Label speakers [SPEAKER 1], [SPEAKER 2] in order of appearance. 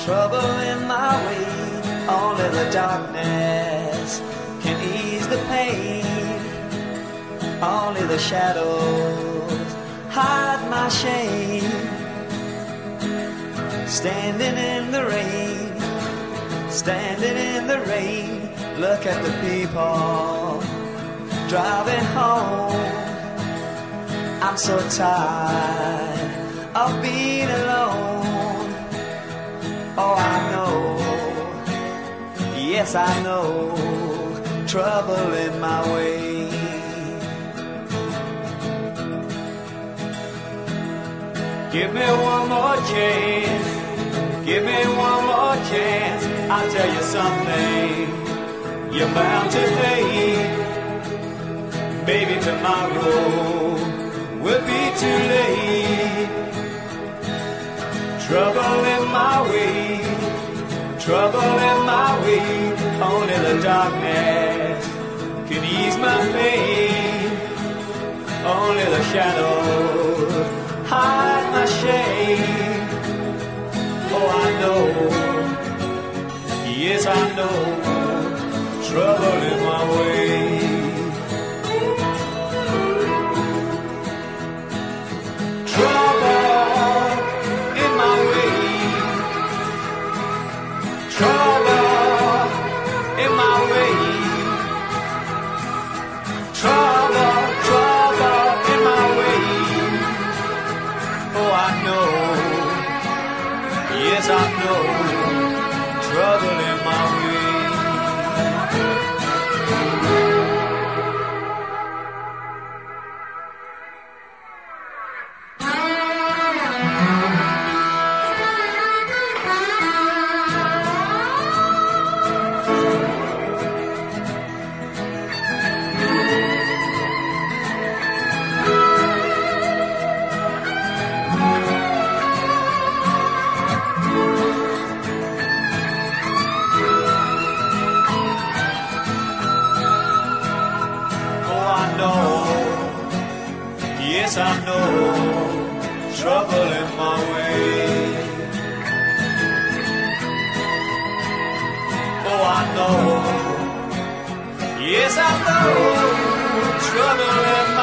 [SPEAKER 1] trouble in my way. Only the darkness can ease the pain. Only the shadows hide my shame. Standing in the rain, standing in the rain. Look at the people driving home. I'm so tired of being alone. Oh, I know, yes I know, trouble in my way. Give me one more chance, give me one more chance. I'll tell you something you're bound to hate. Baby, tomorrow will be too late. Trouble in my way, trouble in my way. Only the darkness can ease my pain. Only the shadows hide my shame. Oh, I know, yes I know, trouble in my way. Trouble in my way. Trouble in my way. Trouble, trouble in my way. Oh, I know, yes I know, trouble in my way. Yes, I know, trouble in my way. Oh, I know, yes, I know, trouble in my way.